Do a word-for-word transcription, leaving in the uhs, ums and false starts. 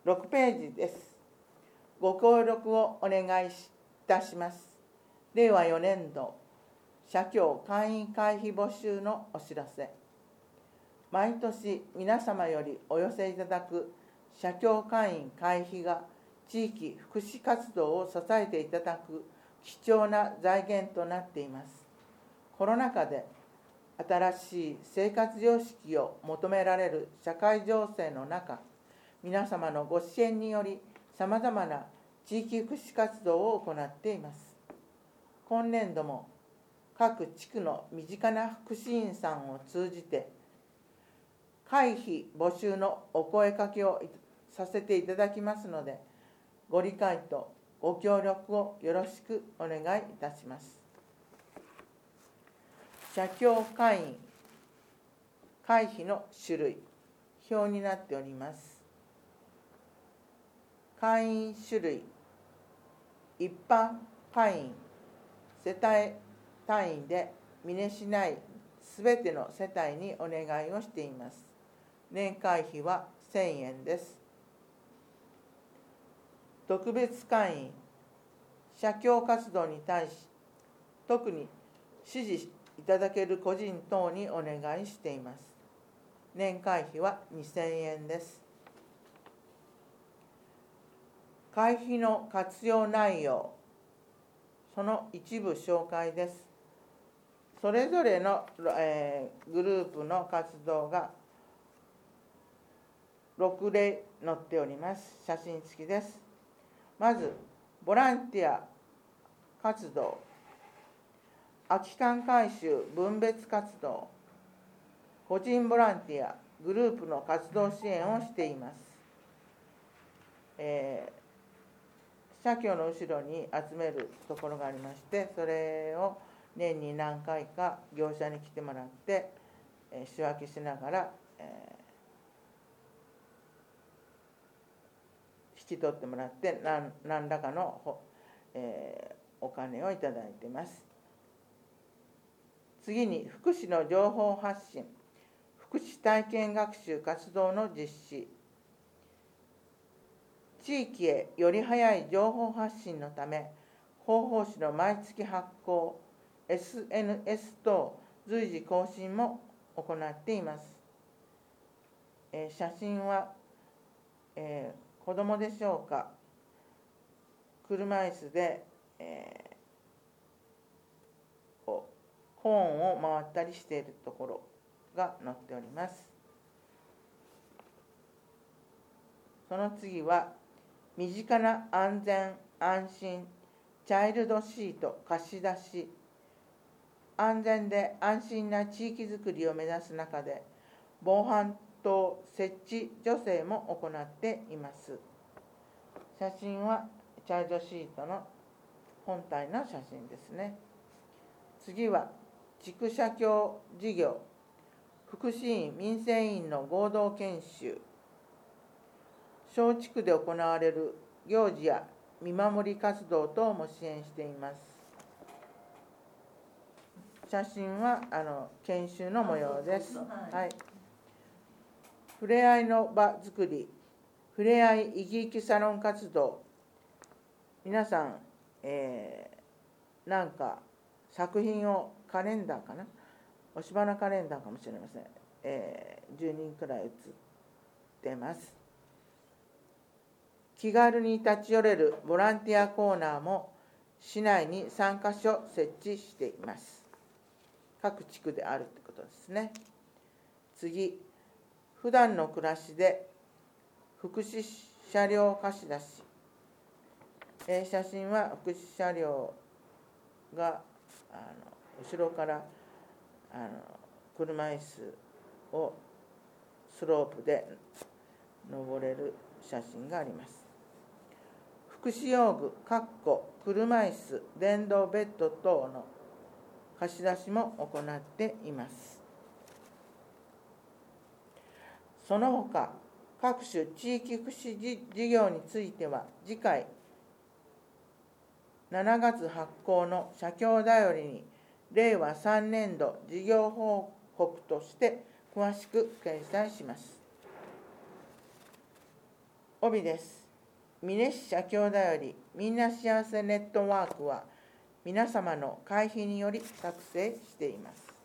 ろくページです。ご協力をお願いいたします。れいわよねんど社協会員会費募集のお知らせ。毎年皆様よりお寄せいただく社協会員会費が地域福祉活動を支えていただく貴重な財源となっています。コロナ禍で新しい生活様式を求められる社会情勢の中、皆様のご支援によりさまざまな地域福祉活動を行っています。今年度も各地区の身近な福祉員さんを通じて会費募集のお声かけをさせていただきますので、ご理解とご協力をよろしくお願いいたします。社協会員会費の種類、表になっております。会員種類、一般会員、世帯単位で見値しないすべての世帯にお願いをしています。年会費はせんえんです。特別会員、社協活動に対し、特に支持いただける個人等にお願いしています。年会費はにせんえんです。会費の活用内容、その一部紹介です。それぞれの、えー、グループの活動がろくれい載っております。写真付きです。まず、ボランティア活動、空き缶回収分別活動、個人ボランティアグループの活動支援をしています。えー、社協の後ろに集めるところがありまして、それを年に何回か業者に来てもらって、えー、仕分けしながら、えー引き取ってもらって何、何らかの、えー、お金をいただいています。次に、福祉の情報発信、福祉体験学習活動の実施。地域へより早い情報発信のため、広報誌の毎月発行、エスエヌエス 等随時更新も行っています。えー、写真は、えー子供でしょうか、車椅子で、えー、コーンを回ったりしているところが載っております。その次は、身近な安全安心チャイルドシート貸し出し。安全で安心な地域づくりを目指す中で、防犯灯設置助成も行っています。写真はチャイルドシートの本体の写真ですね。次は地区社協事業福祉員民生委員の合同研修。小地区で行われる行事や見守り活動等も支援しています。写真はあの研修の模様です。はい。ふれあいの場づくり、ふれあい生き生きサロン活動。皆さん、えー、なんか作品をカレンダーかな、押し花カレンダーかもしれません、えー、じゅうにんくらい写ってます。気軽に立ち寄れるボランティアコーナーも市内にさんかしょ設置しています。各地区であるということですね。次、普段の暮らしで福祉車両貸し出し。えー、写真は福祉車両があの後ろからあの車椅子をスロープで登れる写真があります。福祉用具、かっこ車椅子、電動ベッド等の貸し出しも行っています。その他、各種地域福祉事業については、次回、しちがつ発行の社協だよりに、れいわさんねんど事業報告として詳しく掲載します。 帯です。ミネッシャ兄弟よりみんな幸せネットワークは皆様の会費により作成しています。